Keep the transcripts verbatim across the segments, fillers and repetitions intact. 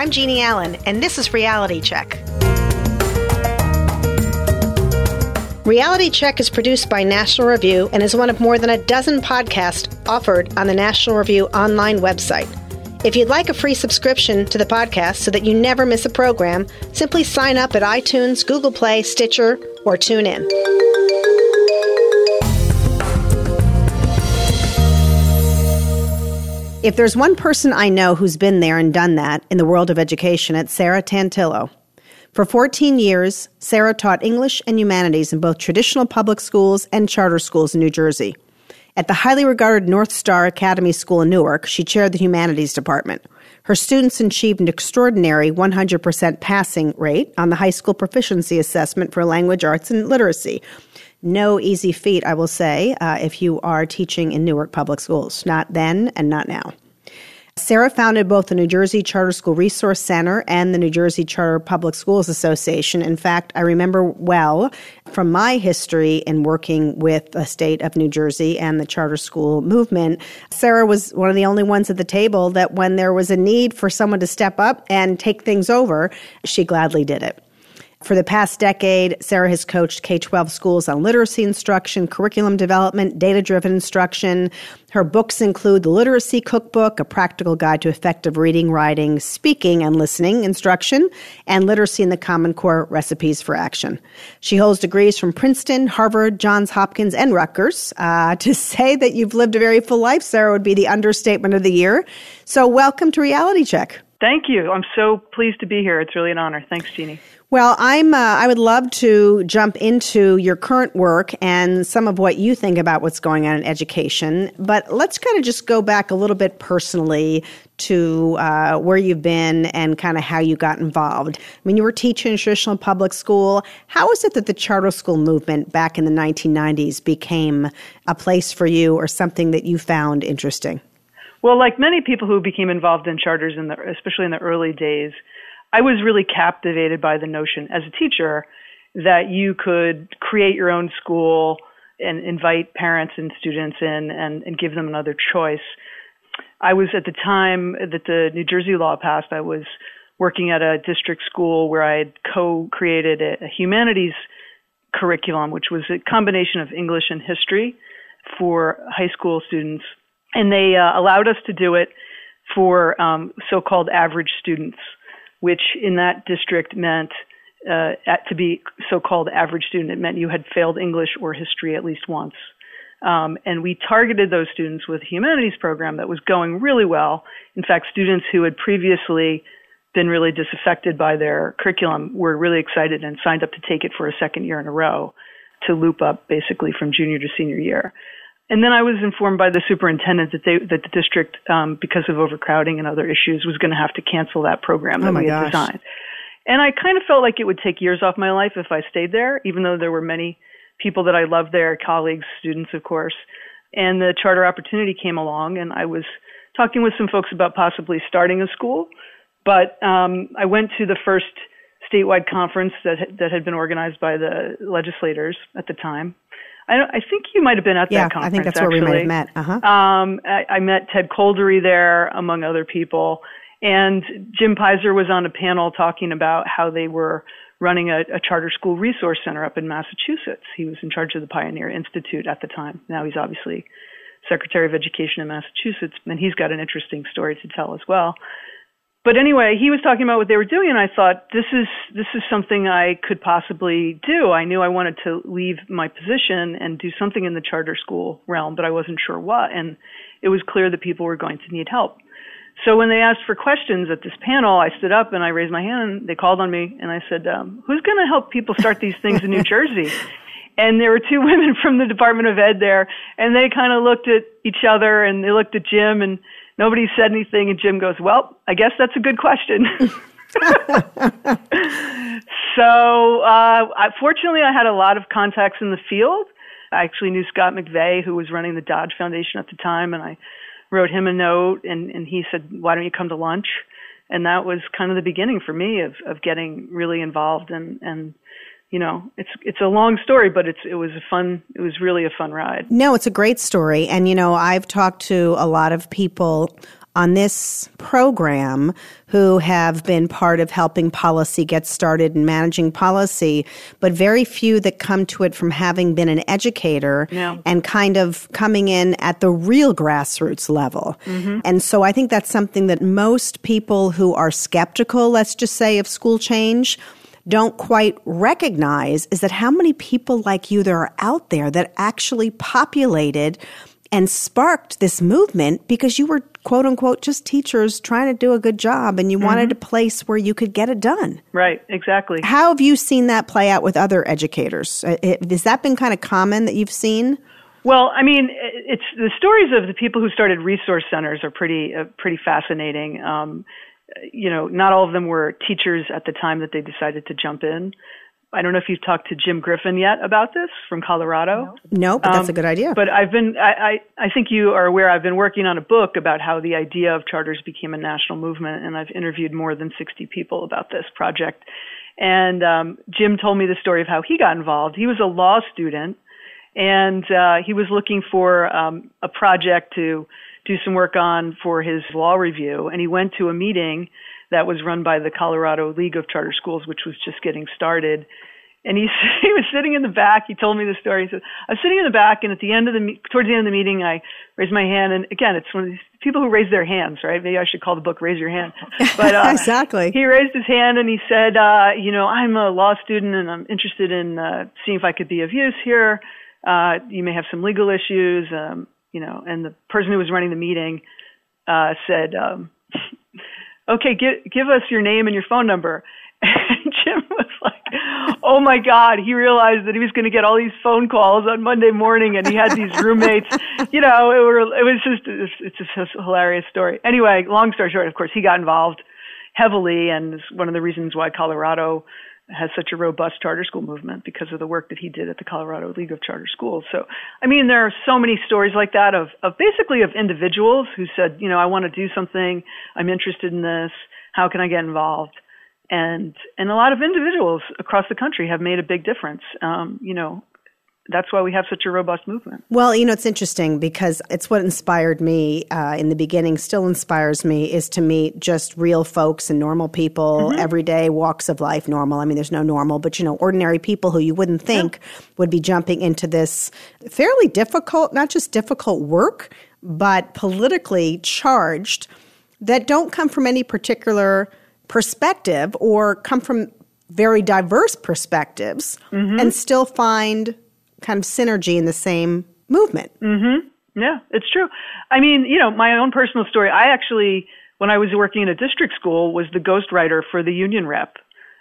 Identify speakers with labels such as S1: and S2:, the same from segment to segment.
S1: I'm Jeannie Allen, and this is Reality Check. Reality Check is produced by National Review and is one of more than a dozen podcasts offered on the National Review online website. If you'd like a free subscription to the podcast so that you never miss a program, simply sign up at iTunes, Google Play, Stitcher, or TuneIn. If there's one person I know who's been there and done that in the world of education, it's Sarah Tantillo. For fourteen years, Sarah taught English and humanities in both traditional public schools and charter schools in New Jersey. At the highly regarded North Star Academy School in Newark, she chaired the humanities department. Her students achieved an extraordinary one hundred percent passing rate on the high school proficiency assessment for language arts and literacy. No easy feat, I will say, uh, if you are teaching in Newark public schools. Not then and not now. Sarah founded both the New Jersey Charter School Resource Center and the New Jersey Charter Public Schools Association. In fact, I remember well from my history in working with the state of New Jersey and the charter school movement, Sarah was one of the only ones at the table that when there was a need for someone to step up and take things over, she gladly did it. For the past decade, Sarah has coached K twelve schools on literacy instruction, curriculum development, data-driven instruction. Her books include The Literacy Cookbook, A Practical Guide to Effective Reading, Writing, Speaking, and Listening Instruction, and Literacy in the Common Core, Recipes for Action. She holds degrees from Princeton, Harvard, Johns Hopkins, and Rutgers. Uh, to say that you've lived a very full life, Sarah, would be the understatement of the year. So welcome to Reality Check.
S2: Thank you. I'm so pleased to be here. It's really an honor. Thanks, Jeannie.
S1: Well, I'm. Uh, I would love to jump into your current work and some of what you think about what's going on in education. But let's kind of just go back a little bit personally to uh, where you've been and kind of how you got involved. I mean, you were teaching in traditional public school. How is it that the charter school movement back in the nineteen nineties became a place for you or something that you found interesting?
S2: Well, like many people who became involved in charters, in the, especially in the early days, I was really captivated by the notion as a teacher that you could create your own school and invite parents and students in and, and give them another choice. I was at the time that the New Jersey law passed, I was working at a district school where I had co-created a, a humanities curriculum, which was a combination of English and history for high school students. And they uh, allowed us to do it for um, so-called average students, which in that district meant uh, at, to be so-called average student, it meant you had failed English or history at least once. Um, and we targeted those students with a humanities program that was going really well. In fact, students who had previously been really disaffected by their curriculum were really excited and signed up to take it for a second year in a row to loop up basically from junior to senior year. And then I was informed by the superintendent that they that the district, um, because of overcrowding and other issues, was going to have to cancel that program that
S1: oh my
S2: we had
S1: gosh.
S2: designed. And I kind of felt like it would take years off my life if I stayed there, even though there were many people that I loved there, colleagues, students, of course. And the charter opportunity came along, and I was talking with some folks about possibly starting a school. But um, I went to the first statewide conference that that had been organized by the legislators at the time. I, I think you might have been at
S1: yeah,
S2: that conference.
S1: I think that's
S2: actually.
S1: where we might have met. Uh-huh.
S2: Um, I, I met Ted Coldery there, among other people. And Jim Pizer was on a panel talking about how they were running a, a charter school resource center up in Massachusetts. He was in charge of the Pioneer Institute at the time. Now he's obviously Secretary of Education in Massachusetts, and he's got an interesting story to tell as well. But anyway, he was talking about what they were doing, and I thought, this is this is something I could possibly do. I knew I wanted to leave my position and do something in the charter school realm, but I wasn't sure what, and it was clear that people were going to need help. So when they asked for questions at this panel, I stood up and I raised my hand, and they called on me, and I said, um, who's going to help people start these things in New Jersey? And there were two women from the Department of Ed there, and they kind of looked at each other, and they looked at Jim, and nobody said anything, and Jim goes, well, I guess that's a good question. so uh, I, fortunately, I had a lot of contacts in the field. I actually knew Scott McVeigh, who was running the Dodge Foundation at the time, and I wrote him a note, and, and he said, why don't you come to lunch? And that was kind of the beginning for me of, of getting really involved. And, and you know, it's it's a long story, but it's it was a fun, it was really a fun ride.
S1: No, it's a great story. And, you know, I've talked to a lot of people on this program who have been part of helping policy get started and managing policy, but very few that come to it from having been an educator
S2: yeah.
S1: and kind of coming in at the real grassroots level.
S2: Mm-hmm.
S1: And so I think that's something that most people who are skeptical, let's just say, of school change don't quite recognize, is that how many people like you there are out there that actually populated and sparked this movement because you were, quote unquote, just teachers trying to do a good job and you mm-hmm. wanted a place where you could get it done.
S2: Right, exactly.
S1: How have you seen that play out with other educators? Has that been kind of common that you've seen?
S2: Well, I mean, it's the stories of the people who started resource centers are pretty uh, pretty fascinating. Um, you know, not all of them were teachers at the time that they decided to jump in. I don't know if you've talked to Jim Griffin yet about this from Colorado.
S1: No, but that's um, a good idea.
S2: But I've been, I, I, I think you are aware, I've been working on a book about how the idea of charters became a national movement, and I've interviewed more than sixty people about this project. And um, Jim told me the story of how he got involved. He was a law student, and uh, he was looking for um, a project to do some work on for his law review, and he went to a meeting that was run by the Colorado League of Charter Schools, which was just getting started. And he he was sitting in the back. He told me the story. He said, I was sitting in the back, and at the end of the towards the end of the meeting, I raised my hand. And again, it's one of these people who raise their hands, right? Maybe I should call the book "Raise Your Hand." But uh,
S1: exactly,
S2: he raised his hand and he said, uh, "You know, I'm a law student, and I'm interested in uh, seeing if I could be of use here. Uh, you may have some legal issues, um, you know." And the person who was running the meeting uh, said, um, "Okay, give give us your name and your phone number." And Jim was like, oh my God, he realized that he was going to get all these phone calls on Monday morning, and he had these roommates, you know, it, were, it was just, it's just a hilarious story. Anyway, long story short, of course, he got involved heavily, and it's one of the reasons why Colorado has such a robust charter school movement, because of the work that he did at the Colorado League of Charter Schools. So, I mean, there are so many stories like that of, of basically of individuals who said, you know, I want to do something, I'm interested in this, how can I get involved? And and a lot of individuals across the country have made a big difference. Um, you know, that's why we have such a robust movement.
S1: Well, you know, it's interesting because it's what inspired me uh, in the beginning, still inspires me, is to meet just real folks and normal people, mm-hmm. everyday walks of life, normal. I mean, there's no normal, but, you know, ordinary people who you wouldn't think yeah. would be jumping into this fairly difficult, not just difficult work, but politically charged, that don't come from any particular perspective or come from very diverse perspectives mm-hmm. and still find kind of synergy in the same movement.
S2: Mm-hmm. Yeah, it's true. I mean, you know, my own personal story, I actually, when I was working in a district school, was the ghostwriter for the union rep.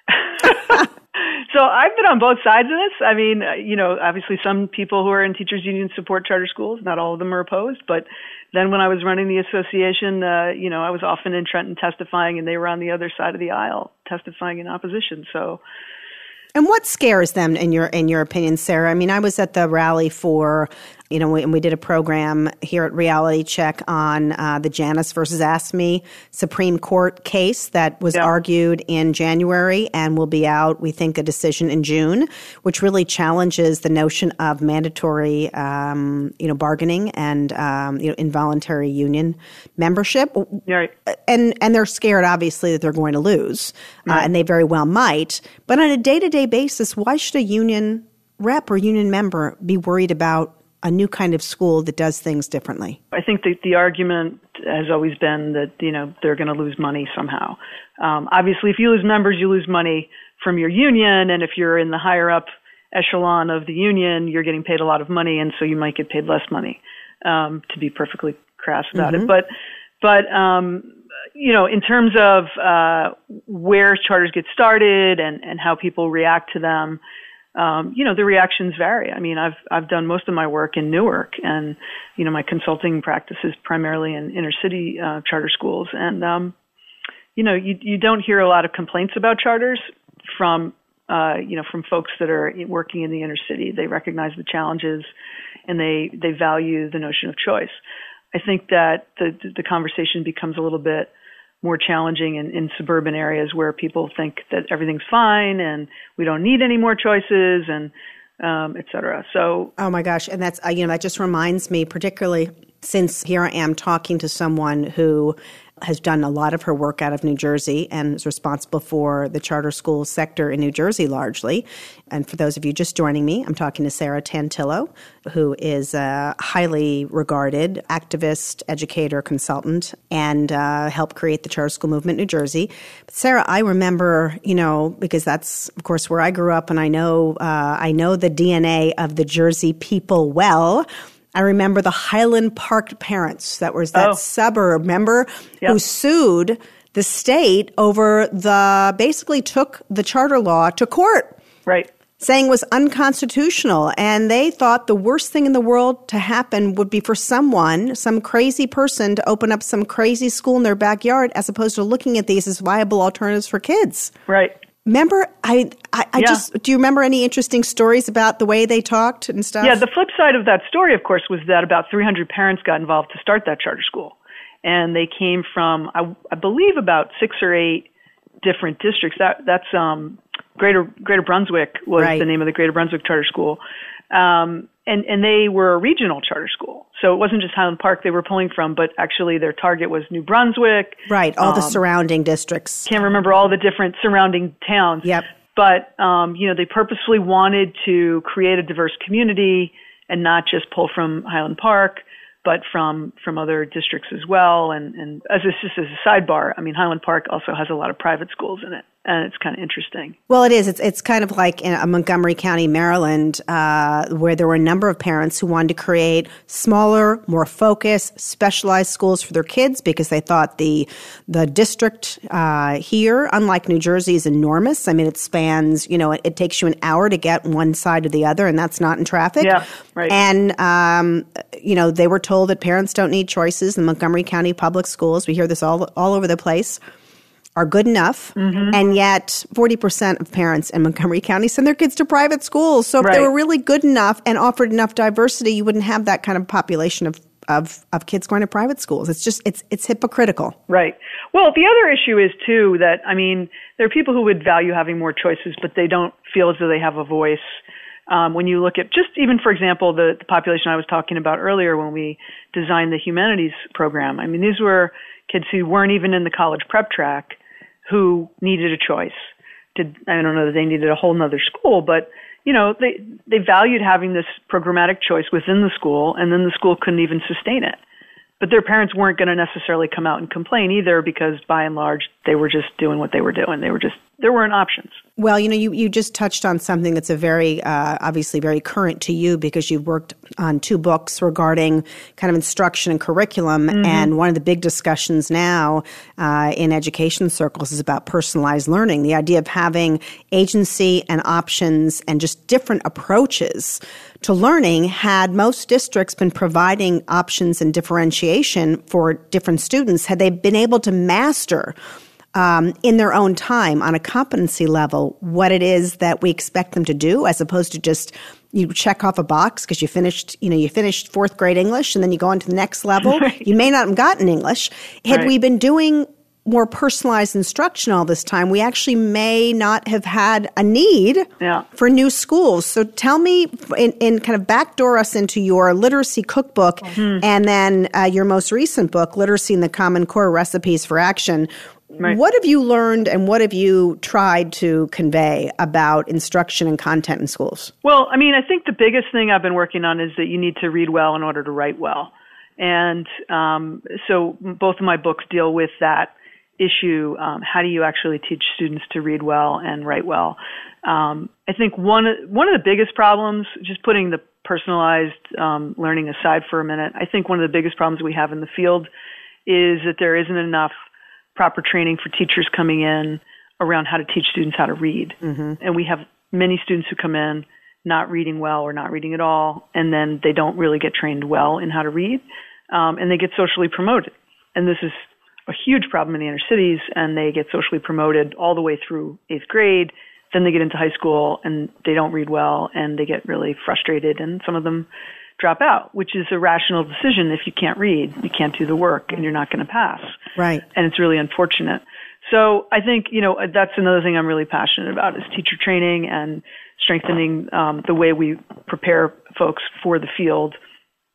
S2: So I've been on both sides of this. I mean, you know, obviously some people who are in teachers unions support charter schools. Not all of them are opposed. But then when I was running the association, uh, you know, I was often in Trenton testifying, and they were on the other side of the aisle testifying in opposition. So,
S1: and what scares them, in your in your opinion, Sarah? I mean, I was at the rally for, you know, we, and we did a program here at Reality Check on uh, the Janus versus AFSCME Supreme Court case that was yeah. argued in January and will be out, we think, a decision in June, which really challenges the notion of mandatory, um, you know, bargaining and, um, you know, involuntary union membership.
S2: Right.
S1: And and they're scared, obviously, that they're going to lose,
S2: right.
S1: uh, and they very well might. But on a day-to-day basis, why should a union rep or union member be worried about a new kind of school that does things differently?
S2: I think that the argument has always been that, you know, they're going to lose money somehow. Um, obviously, if you lose members, you lose money from your union. And if you're in the higher up echelon of the union, you're getting paid a lot of money. And so you might get paid less money, um, to be perfectly crass about mm-hmm. it. But, but, um, you know, in terms of, uh, where charters get started and, and how people react to them, Um, you know, the reactions vary. I mean, I've I've done most of my work in Newark, and you know, my consulting practice is primarily in inner city uh, charter schools. And um, you know, you you don't hear a lot of complaints about charters from uh, you know from folks that are working in the inner city. They recognize the challenges, and they they value the notion of choice. I think that the the conversation becomes a little bit more challenging in, in suburban areas where people think that everything's fine and we don't need any more choices, and um, et cetera. So,
S1: oh my gosh, and that's uh, you know that just reminds me, particularly since here I am talking to someone who has done a lot of her work out of New Jersey and is responsible for the charter school sector in New Jersey largely. And for those of you just joining me, I'm talking to Sarah Tantillo, who is a highly regarded activist, educator, consultant, and uh, helped create the charter school movement in New Jersey. But Sarah, I remember, you know, because that's, of course, where I grew up, and I know uh, I know the D N A of the Jersey people well. I remember the Highland Park parents. That was that
S2: oh.
S1: suburb, remember,
S2: yep.
S1: who sued the state over the, basically took the charter law to court.
S2: Right.
S1: Saying it was unconstitutional. And they thought the worst thing in the world to happen would be for someone, some crazy person, to open up some crazy school in their backyard as opposed to looking at these as viable alternatives for kids.
S2: Right.
S1: Remember, I, I, I
S2: yeah.
S1: just, do you remember any interesting stories about the way they talked and stuff?
S2: Yeah, the flip side of that story, of course, was that about three hundred parents got involved to start that charter school. And they came from, I, I believe, about six or eight different districts. That That's um, Greater Greater Brunswick was
S1: right.
S2: the name of the Greater Brunswick Charter School. Um, and, and they were a regional charter school. So it wasn't just Highland Park they were pulling from, but actually their target was New Brunswick.
S1: Right, all
S2: um,
S1: the surrounding districts.
S2: Can't remember all the different surrounding towns.
S1: Yep.
S2: But, um, you know, they purposefully wanted to create a diverse community and not just pull from Highland Park, but from, from other districts as well. And, and as a, just as a sidebar, I mean, Highland Park also has a lot of private schools in it. And it's kind of interesting.
S1: Well, it is. It's it's kind of like in Montgomery County, Maryland, uh, where there were a number of parents who wanted to create smaller, more focused, specialized schools for their kids because they thought the the district uh, here, unlike New Jersey, is enormous. I mean, it spans, you know, it, it takes you an hour to get one side to the other, and that's not in traffic.
S2: Yeah, right.
S1: And, um, you know, they were told that parents don't need choices in Montgomery County public schools. We hear this all all over the place. Are good enough, mm-hmm. and yet forty percent of parents in Montgomery County send their kids to private schools. So if
S2: right.
S1: they were really good enough and offered enough diversity, you wouldn't have that kind of population of, of, of kids going to private schools. It's just, it's it's hypocritical.
S2: Right. Well, the other issue is, too, that, I mean, there are people who would value having more choices, but they don't feel as though they have a voice. Um, when you look at just even, for example, the, the population I was talking about earlier when we designed the humanities program. I mean, these were kids who weren't even in the college prep track who needed a choice. Did, I don't know that they needed a whole nother school, but, you know, they, they valued having this programmatic choice within the school, and then the school couldn't even sustain it. But their parents weren't going to necessarily come out and complain either because, by and large, they were just doing what they were doing. They were just, there weren't options.
S1: Well, you know, you, you just touched on something that's a very, uh, obviously very current to you because you've worked on two books regarding kind of instruction and curriculum. Mm-hmm. And one of the big discussions now uh, in education circles is about personalized learning, the idea of having agency and options and just different approaches to learning. Had most districts been providing options and differentiation for different students, had they been able to master Um, in their own time on a competency level what it is that we expect them to do, as opposed to just you check off a box because you finished, you know, you finished fourth grade English and then you go on to the next level.
S2: Right.
S1: You may not have gotten English. Had
S2: right.
S1: we been doing more personalized instruction all this time, we actually may not have had a need
S2: yeah.
S1: for new schools. So tell me, in, in kind of backdoor us into your literacy cookbook mm-hmm. and then uh, your most recent book, Literacy in the Common Core, Recipes for Action. Right. What have you learned and what have you tried to convey about instruction and content in schools?
S2: Well, I mean, I think the biggest thing I've been working on is that you need to read well in order to write well. And um, so both of my books deal with that issue. Um, how do you actually teach students to read well and write well? Um, I think one, one of the biggest problems, just putting the personalized um, learning aside for a minute, I think one of the biggest problems we have in the field is that there isn't enough proper training for teachers coming in around how to teach students how to read. Mm-hmm. And we have many students who come in not reading well or not reading at all, and then they don't really get trained well in how to read, um, and they get socially promoted. And this is a huge problem in the inner cities, and they get socially promoted all the way through eighth grade. Then they get into high school, and they don't read well, and they get really frustrated, and some of them drop out, which is a rational decision. If you can't read, you can't do the work, and you're not going to pass.
S1: Right.
S2: And it's really unfortunate. So I think, you know, that's another thing I'm really passionate about is teacher training and strengthening um, the way we prepare folks for the field.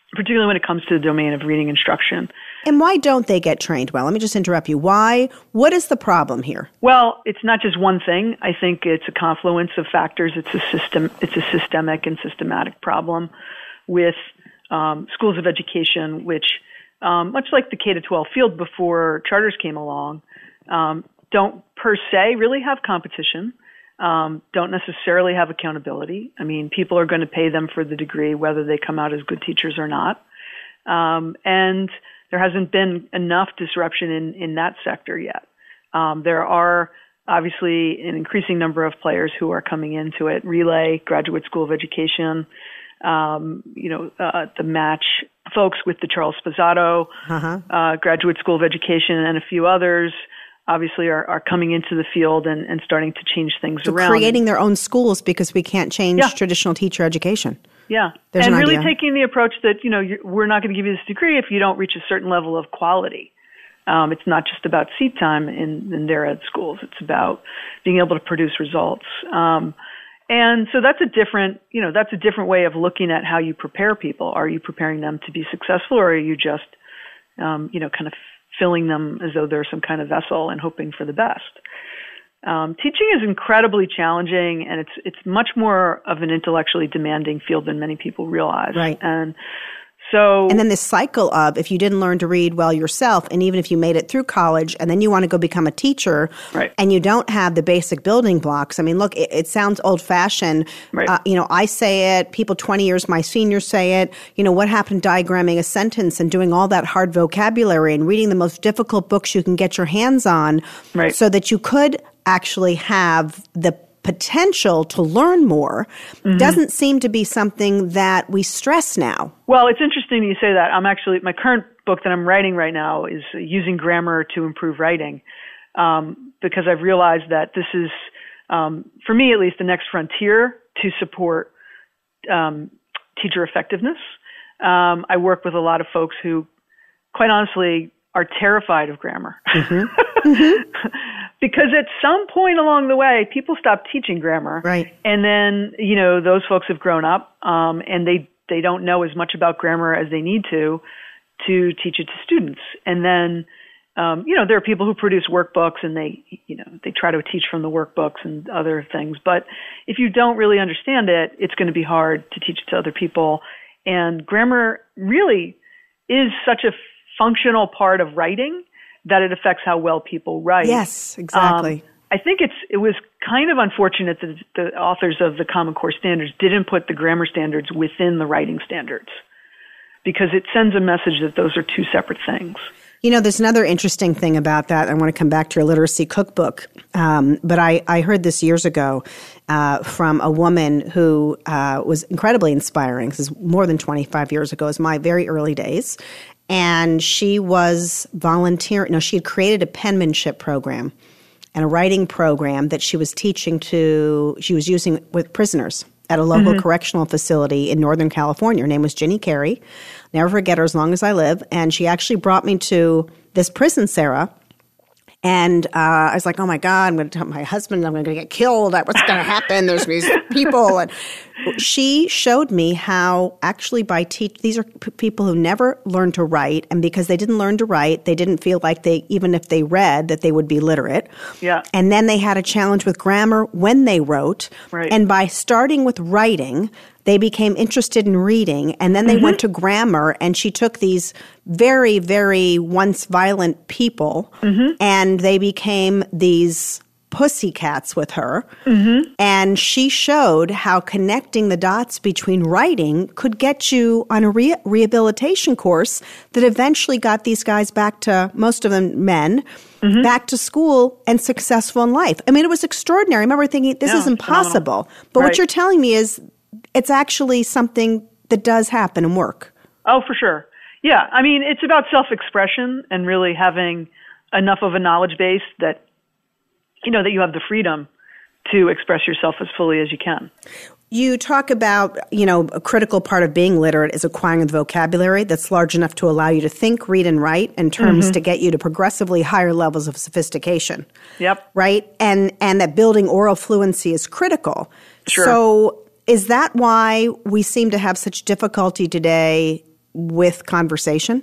S2: particularly when it comes to the domain of reading instruction.
S1: And why don't they get trained well? Let me just interrupt you. Why? What is the problem here?
S2: Well, it's not just one thing. I think it's a confluence of factors. It's a system. It's a systemic and systematic problem with um, schools of education, which, um, much like the K to twelve field before charters came along, um, don't per se really have competition. Um, don't necessarily have accountability. I mean, people are going to pay them for the degree, whether they come out as good teachers or not. Um, and there hasn't been enough disruption in, in that sector yet. Um, there are obviously an increasing number of players who are coming into it. Relay, Graduate School of Education, um, you know, uh, the Match folks with the Charles Sposato, uh-huh. uh, Graduate School of Education, and a few others obviously are, are coming into the field and, and starting to change things
S1: so
S2: around.
S1: Creating their own schools because we can't change
S2: yeah.
S1: traditional teacher education.
S2: Yeah.
S1: There's
S2: and
S1: an
S2: really
S1: idea.
S2: taking the approach that, you know, you're, we're not going to give you this degree if you don't reach a certain level of quality. Um, it's not just about seat time in, in their ed schools. It's about being able to produce results. Um, and so that's a different, you know, that's a different way of looking at how you prepare people. Are you preparing them to be successful, or are you just, um, you know, kind of filling them as though they're some kind of vessel and hoping for the best? Um, teaching is incredibly challenging, and it's it's much more of an intellectually demanding field than many people realize.
S1: Right.
S2: And so,
S1: and then this cycle of if you didn't learn to read well yourself, and even if you made it through college, and then you want to go become a teacher,
S2: right.
S1: and you don't have the basic building blocks. I mean, look, it, it sounds old-fashioned.
S2: Right.
S1: Uh, you know, I say it. People twenty years, my seniors say it. You know, what happened diagramming a sentence and doing all that hard vocabulary and reading the most difficult books you can get your hands on,
S2: right.
S1: so that you could actually have the potential to learn more, mm-hmm. doesn't seem to be something that we stress now.
S2: Well, it's interesting you say that. I'm actually, my current book that I'm writing right now is using grammar to improve writing, um, because I've realized that this is, um, for me at least, the next frontier to support um, teacher effectiveness. Um, I work with a lot of folks who, quite honestly, are terrified of grammar. Mm-hmm. Mm-hmm. Because at some point along the way, people stop teaching grammar.
S1: Right.
S2: And then, you know, those folks have grown up, um, and they, they don't know as much about grammar as they need to, to teach it to students. And then, um, you know, there are people who produce workbooks and they, you know, they try to teach from the workbooks and other things. But if you don't really understand it, it's going to be hard to teach it to other people. And grammar really is such a functional part of writing that it affects how well people write.
S1: Yes, exactly.
S2: Um, I think it's it was kind of unfortunate that the authors of the Common Core standards didn't put the grammar standards within the writing standards, because it sends a message that those are two separate things.
S1: You know, there's another interesting thing about that. I want to come back to your literacy cookbook. Um, but I, I heard this years ago uh, from a woman who uh, was incredibly inspiring. This is more than twenty-five years ago. It was my very early days. And she was volunteering. No, she had created a penmanship program and a writing program that she was teaching to, she was using with prisoners at a local mm-hmm. correctional facility in Northern California. Her name was Ginny Carey. Never forget her as long as I live. And she actually brought me to this prison, Sarah. And uh, I was like, oh, my God, I'm going to tell my husband I'm going to get killed. What's going to happen? There's these people. And she showed me how actually by teach these are p- people who never learned to write. And because they didn't learn to write, they didn't feel like they, even if they read, that they would be literate.
S2: Yeah.
S1: And then they had a challenge with grammar when they wrote.
S2: Right.
S1: And by starting with writing, they became interested in reading, and then they mm-hmm. went to grammar, and she took these very, very once violent people, mm-hmm. and they became these pussycats with her. Mm-hmm. And she showed how connecting the dots between writing could get you on a re- rehabilitation course that eventually got these guys back to, most of them men, mm-hmm. back to school and successful in life. I mean, it was extraordinary. I remember thinking, this
S2: yeah,
S1: is impossible. But
S2: right.
S1: what you're telling me is it's actually something that does happen and work.
S2: Oh, for sure. Yeah. I mean, it's about self-expression and really having enough of a knowledge base that, you know, that you have the freedom to express yourself as fully as you can.
S1: You talk about, you know, a critical part of being literate is acquiring the vocabulary that's large enough to allow you to think, read, and write in terms mm-hmm. to get you to progressively higher levels of sophistication.
S2: Yep.
S1: Right? And and that building oral fluency is critical.
S2: Sure.
S1: So is that why we seem to have such difficulty today with conversation?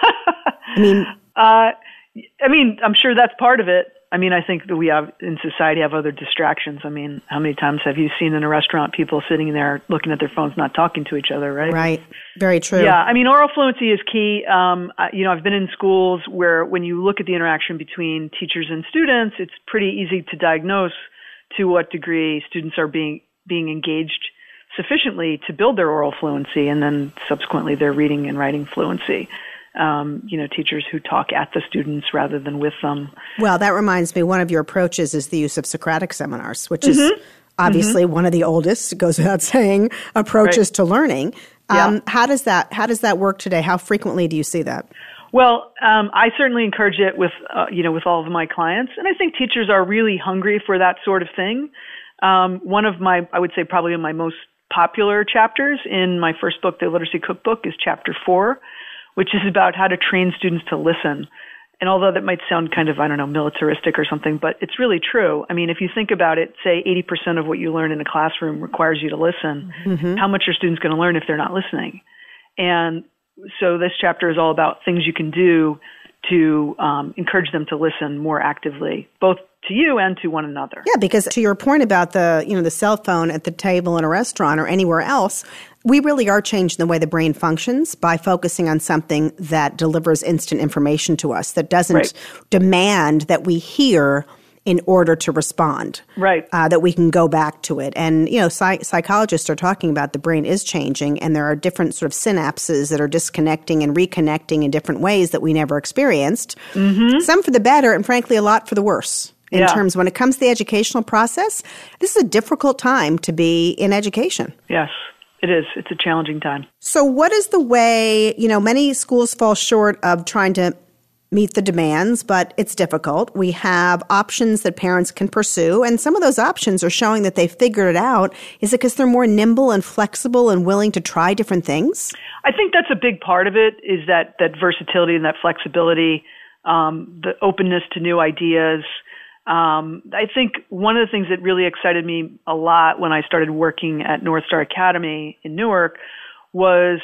S1: I mean,
S2: uh, I mean, I'm sure that's part of it. I mean, I think that we have in society have other distractions. I mean, how many times have you seen in a restaurant people sitting there looking at their phones, not talking to each other, right?
S1: Right. Very true.
S2: Yeah. I mean, oral fluency is key. Um, I, you know, I've been in schools where when you look at the interaction between teachers and students, it's pretty easy to diagnose to what degree students are being being engaged sufficiently to build their oral fluency, and then subsequently their reading and writing fluency. Um, you know, teachers who talk at the students rather than with them.
S1: Well, that reminds me, one of your approaches is the use of Socratic seminars, which mm-hmm. is obviously mm-hmm. one of the oldest, it goes without saying, approaches right. to learning. Um, yeah. How does that how does that work today? How frequently do you see that?
S2: Well, um, I certainly encourage it with uh, you know with all of my clients, and I think teachers are really hungry for that sort of thing. Um, one of my, I would say, probably my most popular chapters in my first book, The Literacy Cookbook, is chapter four, which is about how to train students to listen. And although that might sound kind of, I don't know, militaristic or something, but it's really true. I mean, if you think about it, say eighty percent of what you learn in a classroom requires you to listen. Mm-hmm. How much are students going to learn if they're not listening? And so this chapter is all about things you can do to um, encourage them to listen more actively, both to you and to one another.
S1: Yeah, because to your point about the, you know, the cell phone at the table in a restaurant or anywhere else, we really are changing the way the brain functions by focusing on something that delivers instant information to us, that doesn't right. demand that we hear in order to respond.
S2: Right.
S1: Uh, that we can go back to it. And, you know, psych- psychologists are talking about the brain is changing, and there are different sort of synapses that are disconnecting and reconnecting in different ways that we never experienced. Mm-hmm. Some for the better, and frankly, a lot for the worse. In yeah. terms, when it comes to the educational process, this is a difficult time to be in education.
S2: Yes. It is. It's a challenging time.
S1: So what is the way, you know, many schools fall short of trying to meet the demands, but it's difficult. We have options that parents can pursue, and some of those options are showing that they've figured it out. Is it because they're more nimble and flexible and willing to try different things?
S2: I think that's a big part of it, is that, that versatility and that flexibility, um, the openness to new ideas. Um, I think one of the things that really excited me a lot when I started working at North Star Academy in Newark was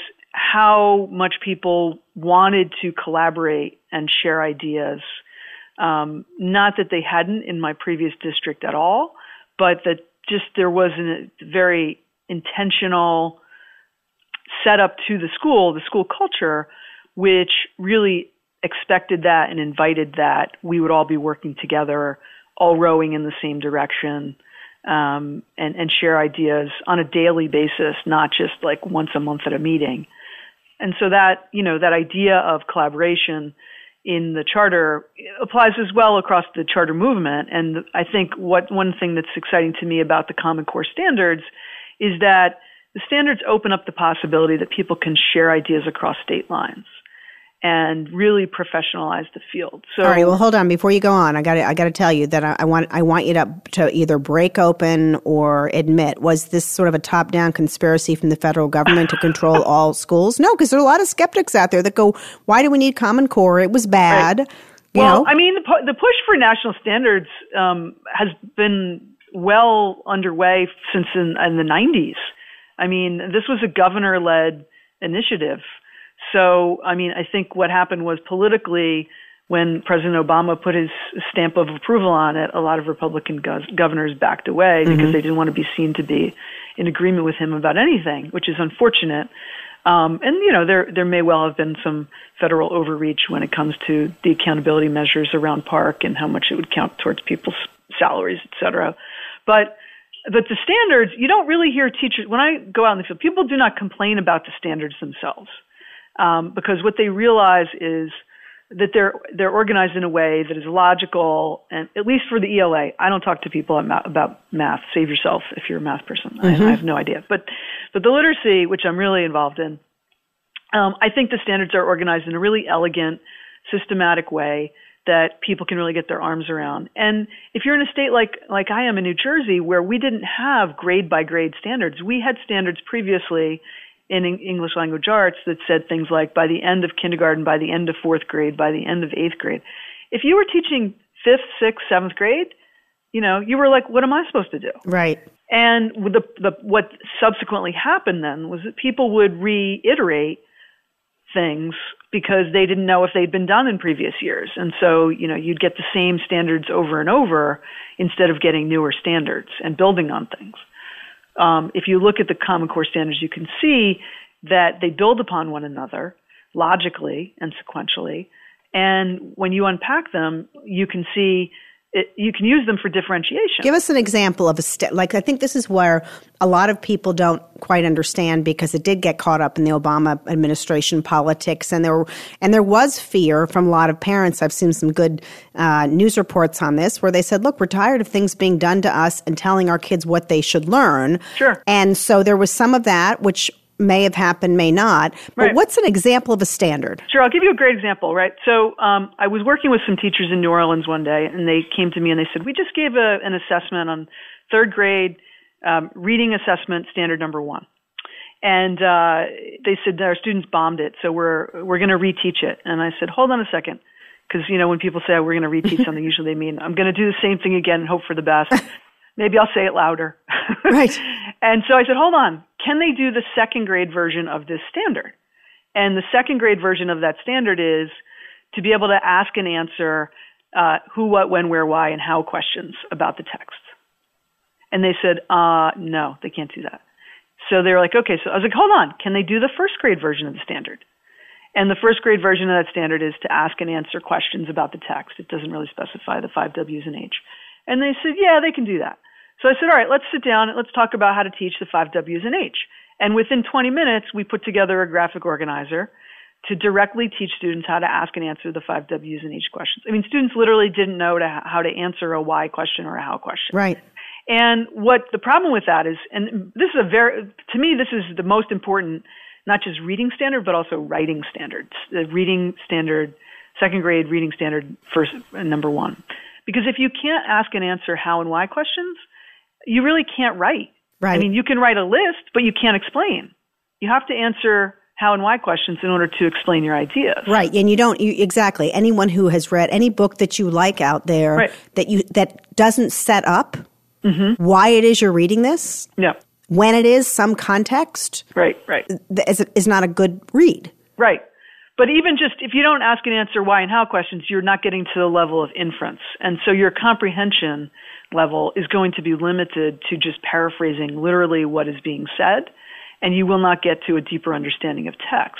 S2: how much people wanted to collaborate and share ideas. Um, not that they hadn't in my previous district at all, but that just there was a very intentional setup to the school, the school culture, which really expected that and invited that. We would all be working together, all rowing in the same direction, um, and, and share ideas on a daily basis, not just like once a month at a meeting. And so that, you know, that idea of collaboration in the charter applies as well across the charter movement. And I think what one thing that's exciting to me about the Common Core standards is that the standards open up the possibility that people can share ideas across state lines and really professionalize the field. So,
S1: all right. Well, hold on. Before you go on, I got I got to tell you that I, I want I want you to to either break open or admit, was this sort of a top down conspiracy from the federal government to control all schools? No, because there are a lot of skeptics out there that go, "Why do we need Common Core? It was bad."
S2: Right.
S1: You
S2: well,
S1: know?
S2: I mean, the, pu- the push for national standards um, has been well underway since in, in the nineties. I mean, this was a governor led initiative. So, I mean, I think what happened was politically, when President Obama put his stamp of approval on it, a lot of Republican go- governors backed away because mm-hmm. they didn't want to be seen to be in agreement with him about anything, which is unfortunate. Um, and, you know, there there may well have been some federal overreach when it comes to the accountability measures around Park and how much it would count towards people's salaries, et cetera. But but the standards, you don't really hear teachers, when I go out in the field, people do not complain about the standards themselves. Um, because what they realize is that they're they're organized in a way that is logical, and at least for the E L A. I don't talk to people about math. Save yourself if you're a math person. Mm-hmm. I, I have no idea. But but the literacy, which I'm really involved in, um, I think the standards are organized in a really elegant, systematic way that people can really get their arms around. And if you're in a state like like I am in New Jersey, where we didn't have grade by grade standards, we had standards previously in English language arts that said things like by the end of kindergarten, by the end of fourth grade, by the end of eighth grade. If you were teaching fifth, sixth, seventh grade, you know, you were like, what am I supposed to do?
S1: Right.
S2: And the, the what subsequently happened then was that people would reiterate things because they didn't know if they'd been done in previous years. And so, you know, you'd get the same standards over and over instead of getting newer standards and building on things. Um, if you look at the Common Core standards, you can see that they build upon one another logically and sequentially. And when you unpack them, you can see it, you can use them for differentiation.
S1: Give us an example of a step. Like, I think this is where a lot of people don't quite understand, because it did get caught up in the Obama administration politics, and there were, and there was fear from a lot of parents. I've seen some good uh, news reports on this where they said, "Look, we're tired of things being done to us and telling our kids what they should learn."
S2: Sure.
S1: And so there was some of that, which may have happened, may not. But
S2: right.
S1: What's an example of a standard?
S2: Sure, I'll give you a great example, right? So um, I was working with some teachers in New Orleans one day, and they came to me and they said, we just gave a, an assessment on third grade um, reading assessment standard number one. And uh, they said our students bombed it, so we're we're going to reteach it. And I said, hold on a second, because, you know, when people say, oh, we're going to reteach something, usually they mean, I'm going to do the same thing again and hope for the best. Maybe I'll say it louder.
S1: Right.
S2: And so I said, hold on, can they do the second grade version of this standard? And the second grade version of that standard is to be able to ask and answer uh, who, what, when, where, why, and how questions about the text. And they said, uh, no, they can't do that. So they were like, okay, so I was like, hold on, can they do the first grade version of the standard? And the first grade version of that standard is to ask and answer questions about the text. It doesn't really specify the five W's and H. And they said, yeah, they can do that. So I said, all right, let's sit down and let's talk about how to teach the five W's and H. And within twenty minutes, we put together a graphic organizer to directly teach students how to ask and answer the five W's and H questions. I mean, students literally didn't know to, how to answer a why question or a how question.
S1: Right.
S2: And what the problem with that is, and this is a very, to me, this is the most important, not just reading standard, but also writing standards. The reading standard, second grade reading standard, first, number one. Because if you can't ask and answer how and why questions, you really can't write.
S1: Right.
S2: I mean, you can write a list, but you can't explain. You have to answer how and why questions in order to explain your ideas.
S1: Right. And you don't, you, exactly. Anyone who has read any book that you like out there
S2: right.
S1: that you that doesn't set up
S2: mm-hmm.
S1: why it is you're reading this,
S2: yeah.
S1: when it is some context,
S2: right, right.
S1: is, is not a good read.
S2: Right. But even just if you don't ask and answer why and how questions, you're not getting to the level of inference. And so your comprehension level is going to be limited to just paraphrasing literally what is being said, and you will not get to a deeper understanding of text.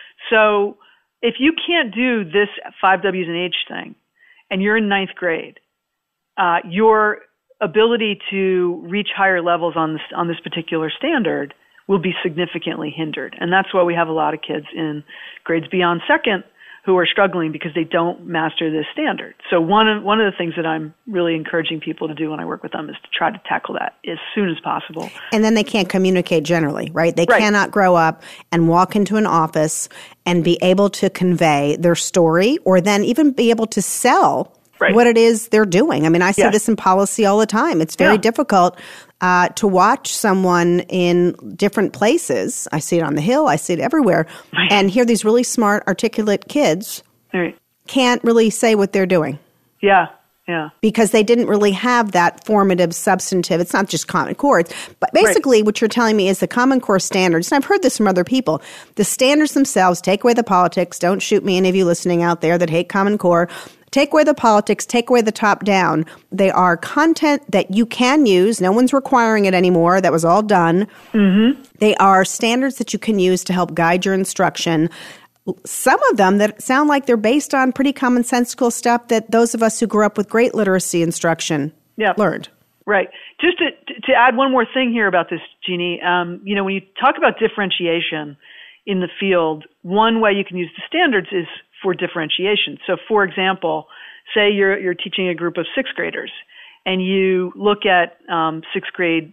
S2: So if you can't do this five W's and H thing, and you're in ninth grade, uh, your ability to reach higher levels on this, on this particular standard will be significantly hindered. And that's why we have a lot of kids in grades beyond second who are struggling because they don't master this standard. So one of, one of the things that I'm really encouraging people to do when I work with them is to try to tackle that as soon as possible.
S1: And then they can't communicate generally, right? They
S2: right.
S1: cannot grow up and walk into an office and be able to convey their story, or then even be able to sell Right. what it is they're doing. I mean, I see
S2: yes.
S1: this in policy all the time. It's very
S2: yeah.
S1: difficult uh, to watch someone in different places. I see it on the Hill. I see it everywhere.
S2: Right.
S1: And hear these really smart, articulate kids
S2: right.
S1: can't really say what they're doing.
S2: Yeah, yeah.
S1: Because they didn't really have that formative, substantive, it's not just Common Core. But basically right. what you're telling me is the Common Core standards, and I've heard this from other people, the standards themselves, take away the politics, don't shoot me, any of you listening out there that hate Common Core, take away the politics, take away the top down. They are content that you can use. No one's requiring it anymore. That was all done.
S2: Mm-hmm.
S1: They are standards that you can use to help guide your instruction. Some of them that sound like they're based on pretty commonsensical stuff that those of us who grew up with great literacy instruction
S2: yep.
S1: learned.
S2: Right. Just to, to add one more thing here about this, Jeannie, um, you know, when you talk about differentiation in the field, one way you can use the standards is for differentiation. So, for example, say you're you're teaching a group of sixth graders, and you look at um, sixth grade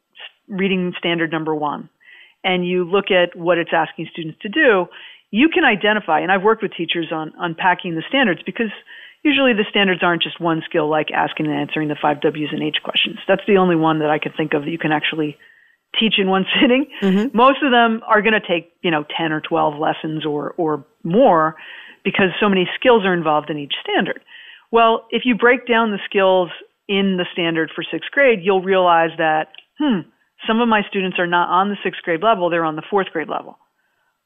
S2: reading standard number one, and you look at what it's asking students to do. You can identify, and I've worked with teachers on unpacking the standards, because usually the standards aren't just one skill like asking and answering the five W's and H questions. That's the only one that I could think of that you can actually teach in one sitting. Mm-hmm. Most of them are going to take, you know, ten or twelve lessons or or more, because so many skills are involved in each standard. Well, if you break down the skills in the standard for sixth grade, you'll realize that, hmm, some of my students are not on the sixth grade level, they're on the fourth grade level.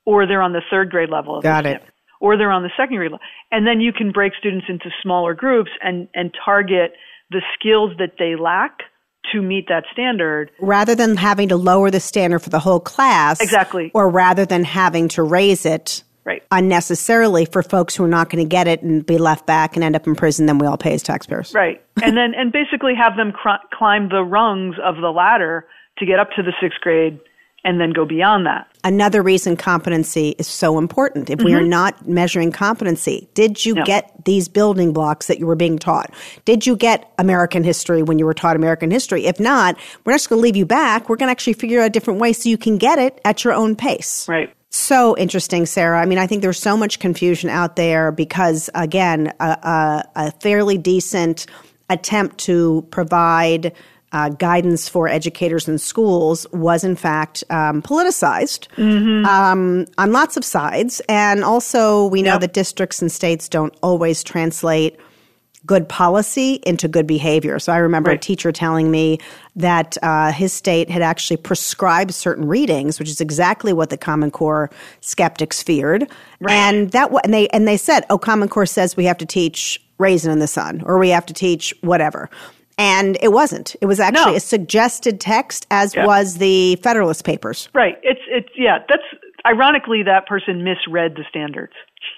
S2: or they're on the third grade level of
S1: Got
S2: the
S1: it.
S2: STEM, or they're on the second grade level. And then you can break students into smaller groups and, and target the skills that they lack to meet that standard.
S1: Rather than having to lower the standard for the whole class.
S2: Exactly.
S1: Or rather than having to raise it
S2: right.
S1: unnecessarily for folks who are not going to get it and be left back and end up in prison, then we all pay as taxpayers.
S2: Right. And then and basically have them cr- climb the rungs of the ladder to get up to the sixth grade and then go beyond that.
S1: Another reason competency is so important. If mm-hmm. we are not measuring competency, did you no. get these building blocks that you were being taught? Did you get American history when you were taught American history? If not, we're not just going to leave you back. We're going to actually figure out a different way so you can get it at your own pace.
S2: Right.
S1: So interesting, Sarah. I mean, I think there's so much confusion out there because, again, a, a, a fairly decent attempt to provide Uh, guidance for educators in schools was, in fact, um, politicized mm-hmm. um, on lots of sides. And also, we know yep. that districts and states don't always translate good policy into good behavior. So I remember right. a teacher telling me that uh, his state had actually prescribed certain readings, which is exactly what the Common Core skeptics feared. Right. And that and they and they said, "Oh, Common Core says we have to teach Raisin in the Sun, or we have to teach whatever." And it wasn't. It was actually no. a suggested text, as yeah. was the Federalist Papers.
S2: Right. It's it's yeah. That's ironically that person misread the standards.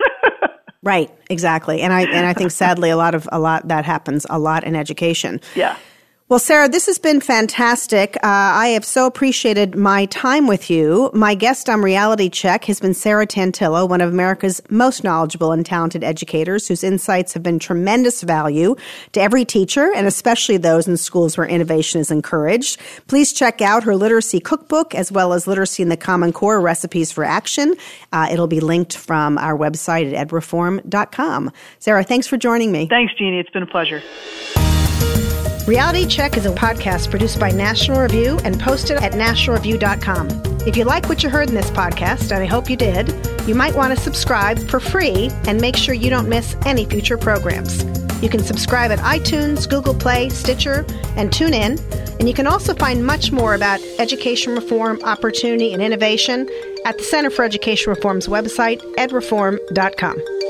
S1: Right. Exactly. And I and I think sadly a lot of a lot that happens a lot in education.
S2: Yeah.
S1: Well, Sarah, this has been fantastic. Uh, I have so appreciated my time with you. My guest on Reality Check has been Sarah Tantillo, one of America's most knowledgeable and talented educators whose insights have been tremendous value to every teacher and especially those in schools where innovation is encouraged. Please check out her literacy cookbook as well as Literacy in the Common Core, Recipes for Action. Uh, it'll be linked from our website at ed reform dot com. Sarah, thanks for joining me.
S2: Thanks, Jeannie. It's been a pleasure.
S1: Reality Check is a podcast produced by National Review and posted at national review dot com. If you like what you heard in this podcast, and I hope you did, you might want to subscribe for free and make sure you don't miss any future programs. You can subscribe at iTunes, Google Play, Stitcher, and TuneIn. And you can also find much more about education reform, opportunity, and innovation at the Center for Education Reform's website, ed reform dot com.